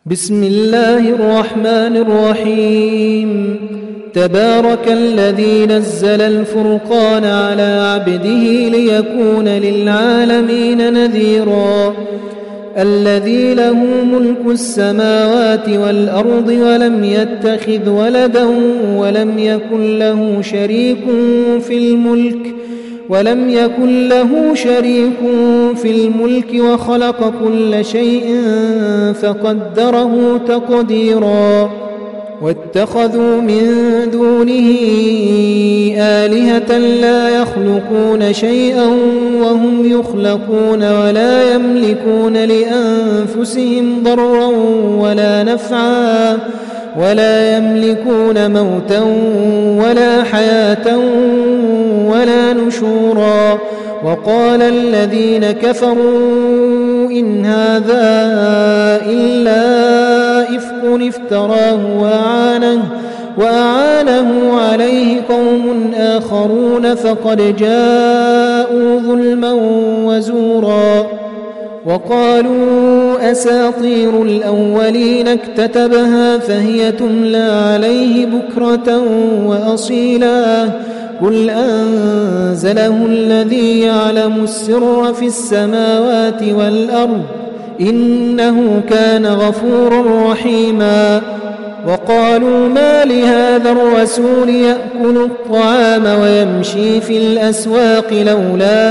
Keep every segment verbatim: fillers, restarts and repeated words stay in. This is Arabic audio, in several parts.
بسم الله الرحمن الرحيم. تبارك الذي نزل الفرقان على عبده ليكون للعالمين نذيرا. الذي له ملك السماوات والأرض ولم يتخذ ولدا ولم يكن له شريك في الملك ولم يكن له شريك في الملك وخلق كل شيء فقدره تقديرا. واتخذوا من دونه آلهة لا يخلقون شيئا وهم يخلقون ولا يملكون لأنفسهم ضرا ولا نفعا ولا يملكون موتا ولا حياة ولا نشورا. وقال الذين كفروا إن هذا إلا إفك افتراه وأعانه, وأعانه عليه قوم آخرون فقد جاءوا ظلما وزورا. وقالوا أساطير الأولين اكتتبها فهي تملى عليه بكرة وأصيلا. قل أنزله الذي يعلم السر في السماوات والأرض إنه كان غفورا رحيما. وقالوا ما لهذا الرسول يأكل الطعام ويمشي في الأسواق لولا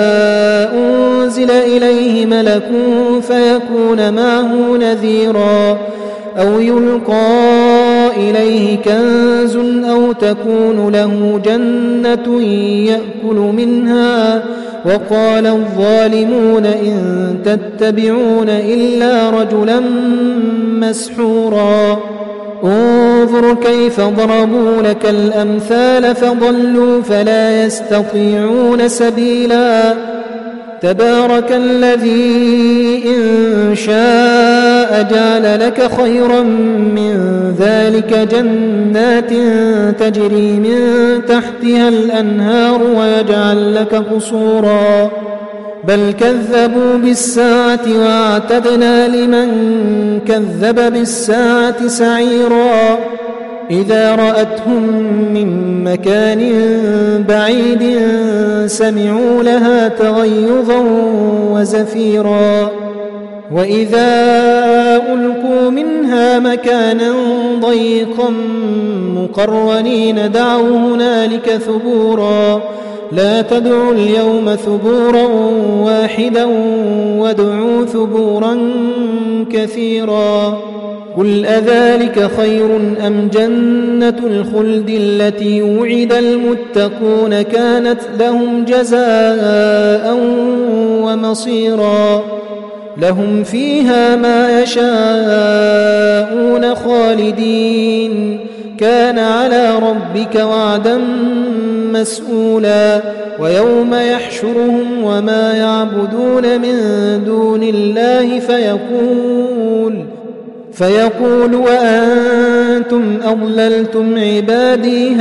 أنزل إليه ملك فيكون معه نذيرا أو يلقى إليه كنز أو تكون له جنة يأكل منها. وقال الظالمون إن تتبعون إلا رجلا مسحورا. انظر كيف ضربوا لك الأمثال فضلوا فلا يستطيعون سبيلا. تبارك الذي إن شاء جعل لك خيرا من ذلك جنات تجري من تحتها الأنهار ويجعل لك قصورا. بل كذبوا بالساعة واعتدنا لمن كذب بالساعة سعيرا. إذا رأتهم من مكان بعيد سمعوا لها تغيظا وزفيرا. وإذا ألقوا منها مكانا ضيقا مقرنين دعوا هنالك ثبورا. لا تدعوا اليوم ثبورا واحدا وادعوا ثبورا كثيرا. قل أذلك خير أم جنة الخلد التي وعد المتقون كانت لهم جزاء ومصيرا. لهم فيها ما يشاءون خالدين كان على ربك وعدا مسؤولا. ويوم يحشرهم وما يعبدون من دون الله فيقول فيقول وأنتم أضللتم عبادي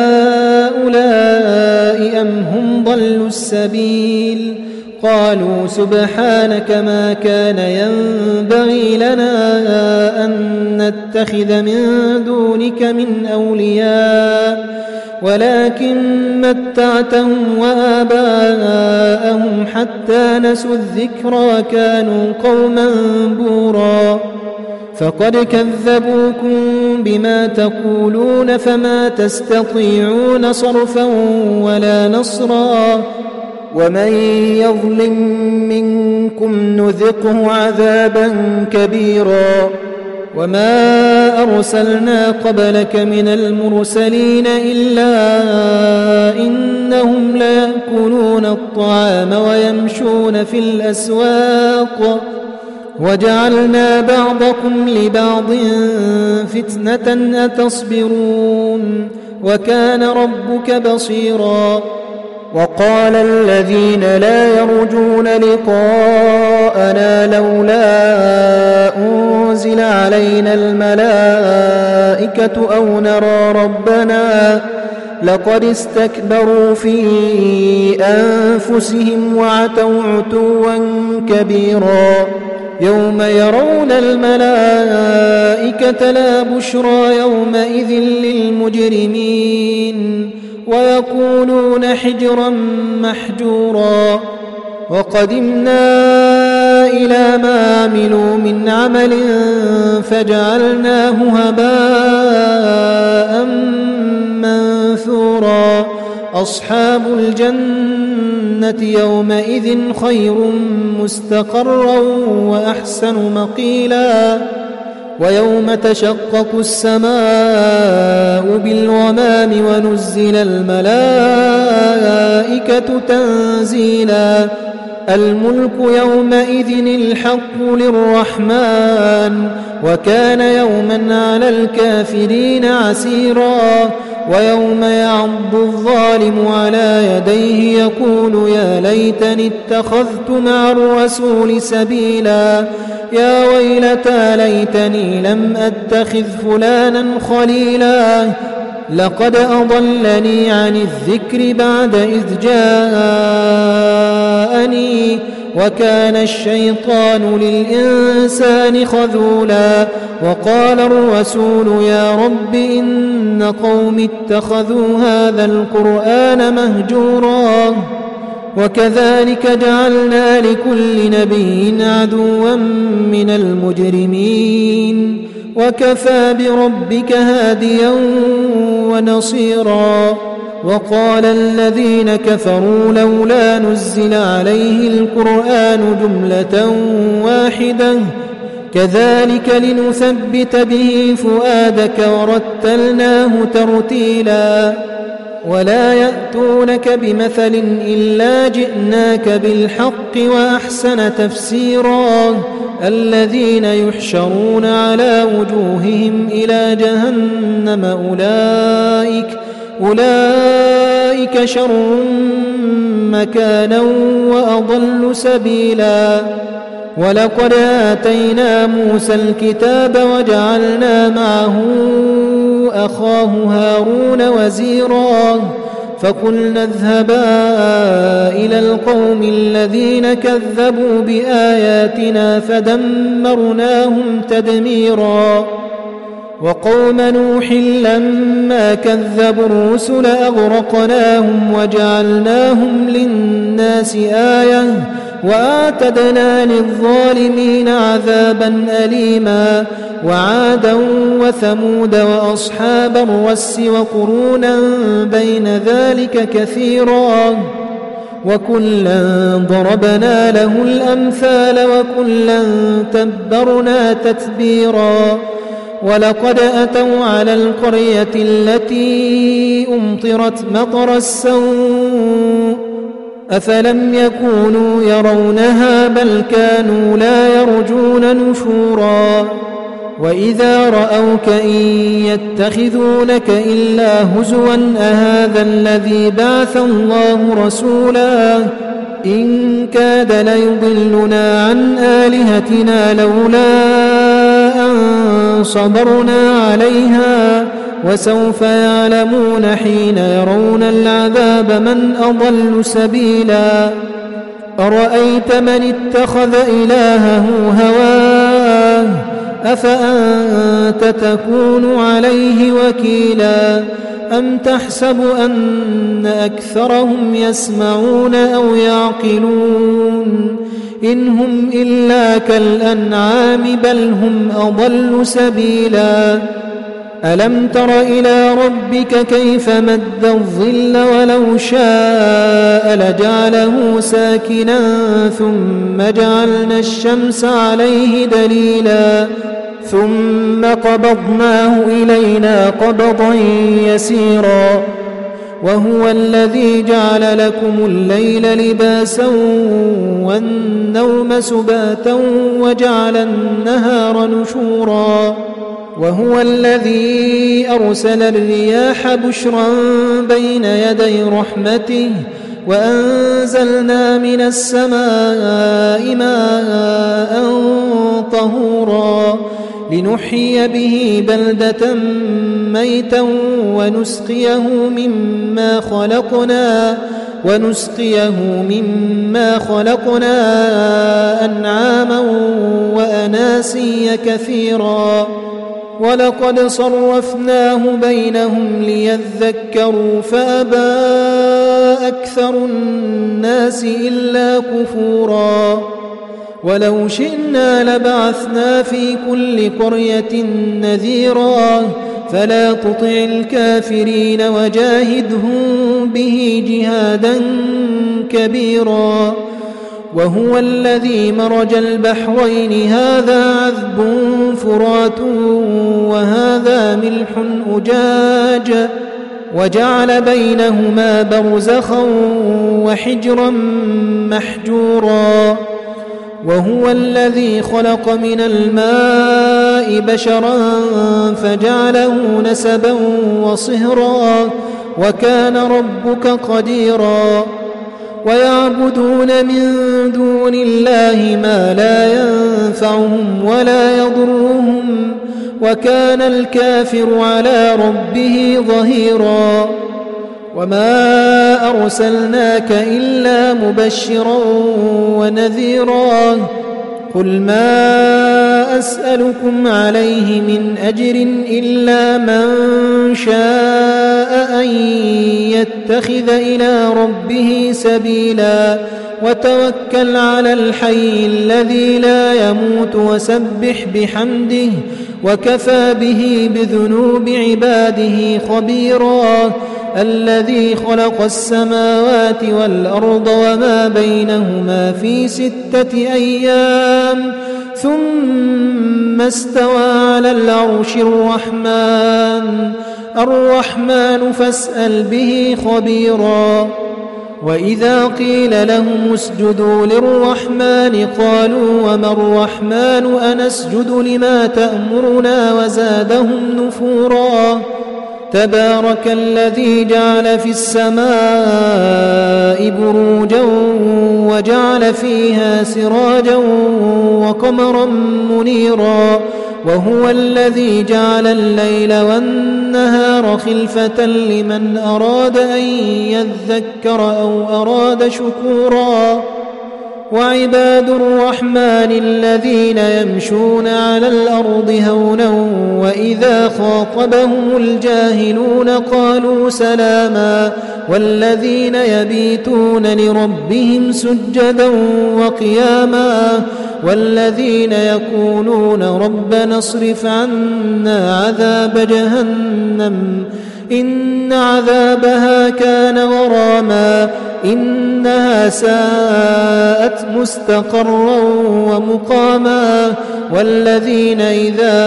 هؤلاء أم هم ضلوا السبيل. قالوا سبحانك ما كان ينبغي لنا أن نتخذ من دونك من أولياء ولكن متعتهم وآباءهم حتى نسوا الذكر وكانوا قوما بورا. فقد كذبوكم بما تقولون فما تستطيعون صرفا ولا نصرا. ومن يظلم منكم نذقه عذابا كبيرا. وما أرسلنا قبلك من المرسلين إلا إنهم ليأكلون الطعام ويمشون في الأسواق وجعلنا بعضكم لبعض فتنة أتصبرون وكان ربك بصيرا. وقال الذين لا يرجون لقاءنا لولا أنزل علينا الملائكة أو نرى ربنا لقد استكبروا في أنفسهم وعتوا عتوا كبيرا. يوم يرون الملائكة لا بشرى يومئذ للمجرمين ويقولون حجرا محجورا وقدمنا إلى ما عملوا من عمل فجعلناه هباء منثورا أصحاب الجنة يومئذ خير مستقرا وأحسن مقيلا ويوم تشقق السماء بالغمام ونزل الملائكة تنزيلا الملك يومئذ الحق للرحمن وكان يوما على الكافرين عسيرا ويوم يعض الظالم على يديه يقول يا ليتني اتخذت مع الرسول سبيلا يا ويلتى ليتني لم أتخذ فلانا خليلا لقد أضلني عن الذكر بعد إذ جاءني وكان الشيطان للإنسان خذولا وقال الرسول يا رب إن قوم اتخذوا هذا القرآن مهجورا وكذلك جعلنا لكل نبي عدوا من المجرمين وكفى بربك هاديا ونصيرا وقال الذين كفروا لولا نزل عليه القرآن جملة واحدة كذلك لنثبت به فؤادك ورتلناه ترتيلا ولا يأتونك بمثل إلا جئناك بالحق وأحسن تفسيرا الذين يحشرون على وجوههم إلى جهنم أولئك أولئك شر مكانا وأضل سبيلا ولقد آتينا موسى الكتاب وجعلنا معه أخاه هارون وزيرا فقلنا اذهبا إلى القوم الذين كذبوا بآياتنا فدمرناهم تدميرا وقوم نوح لما كذبوا الرسل أغرقناهم وجعلناهم للناس آية وأعتدنا للظالمين عذابا أليما وعادا وثمود وأصحاب الرس وقرونا بين ذلك كثيرا وكلا ضربنا له الأمثال وكلا تبرنا تتبيرا ولقد أتوا على القرية التي أمطرت مطر السوء أفلم يكونوا يرونها بل كانوا لا يرجون نشورا وإذا رأوك إن يتخذونك إلا هزوا أهذا الذي بعث الله رسولا إن كاد ليضلنا عن آلهتنا لولا أن صبرنا عليها وسوف يعلمون حين يرون العذاب من أضل سبيلا أرأيت من اتخذ إلهه هواه أفأنت تكون عليه وكيلا أم تحسب أن أكثرهم يسمعون أو يعقلون إن هم إلا كالأنعام بل هم أضل سبيلا ألم تر إلى ربك كيف مد الظل ولو شاء لجعله ساكنا ثم جعلنا الشمس عليه دليلا ثم قبضناه إلينا قبضا يسيرا وهو الذي جعل لكم الليل لباسا والنوم سباتا وجعل النهار نشورا وهو الذي أرسل الرياح بشرا بين يدي رحمته وأنزلنا من السماء ماء طهورا لنحيي به بلدة ميتا ونسقيه مما خلقنا ونسقيه مما خلقنا أنعاما وأناسيا كثيرا ولقد صرفناه بينهم ليذكروا فأبى أكثر الناس إلا كفورا ولو شئنا لبعثنا في كل قرية نذيرا فلا تطع الكافرين وجاهدهم به جهادا كبيرا وهو الذي مرج البحرين هذا عذب فرات وهذا ملح أجاج وجعل بينهما برزخا وحجرا محجورا وهو الذي خلق من الماء بشرا فجعله نسبا وصهرا وكان ربك قديرا ويعبدون من دون الله ما لا ينفعهم ولا يضرهم وكان الكافر على ربه ظهيرا وما أرسلناك إلا مبشرا ونذيرا قل ما أسألكم عليه من أجر إلا من شاء أن يتخذ إلى ربه سبيلا وتوكل على الحي الذي لا يموت وسبح بحمده وكفى به بذنوب عباده خبيرا الذي خلق السماوات والأرض وما بينهما في ستة أيام ثم استوى على العرش الرحمن الرحمن فاسأل به خبيرا وإذا قيل لهم اسجدوا للرحمن قالوا وما الرحمن أنسجد لما تأمرنا وزادهم نفورا تبارك الذي جعل في السماء بروجا وجعل فيها سراجا وقمرا منيرا وهو الذي جعل الليل والنهار خلفة لمن أراد أن يذكر أو أراد شكورا وعباد الرحمن الذين يمشون على الأرض هونا وإذا خاطبهم الجاهلون قالوا سلاما والذين يبيتون لربهم سجدا وقياما والذين يقولون ربنا اصرف عنا عذاب جهنم إن عذابها كان غراما إنها ساءت مستقرا ومقاما والذين إذا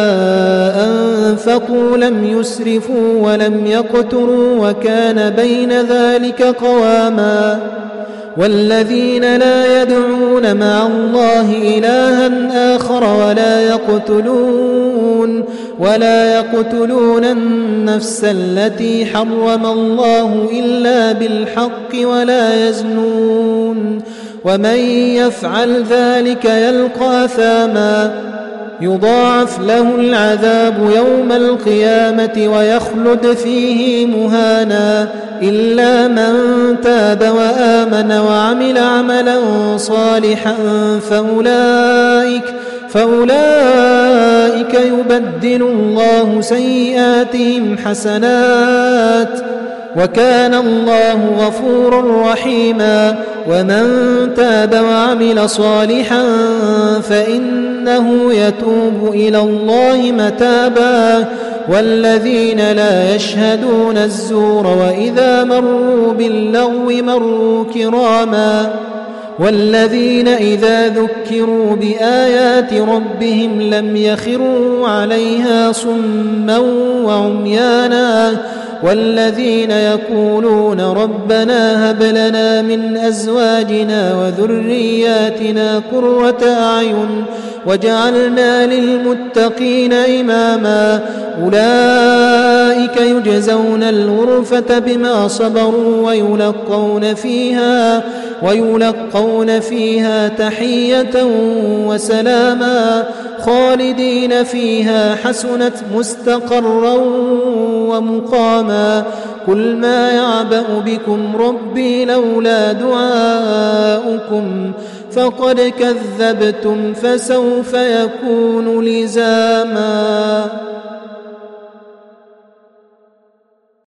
أنفقوا لم يسرفوا ولم يقتروا وكان بين ذلك قواما والذين لا يدعون مع الله إلها آخر ولا يقتلون ولا يقتلون النفس التي حرم الله إلا بالحق ولا يزنون ومن يفعل ذلك يلقى أثاما يضاعف له العذاب يوم القيامة ويخلد فيه مهانا إلا من تاب وآمن وعمل عملا صالحا فأولئك فأولئك يبدل الله سيئاتهم حسنات وكان الله غفورا رحيما ومن تاب وعمل صالحا فإنه يتوب إلى الله متابا والذين لا يشهدون الزور وإذا مروا باللغو مروا كراما والذين إذا ذكروا بآيات ربهم لم يخروا عليها صما وعميانا والذين يقولون ربنا هب لنا من أزواجنا وذرياتنا قرة أعين وجعلنا للمتقين إماما أولئك يجزون الغرفة بما صبروا ويلقون فيها ويلقون فيها تحية وسلاما خالدين فيها حسنت مستقرا ومقاما قل ما يعبأ بكم ربي لولا دعاؤكم فقد كذبتم فسوف يكون لزاما.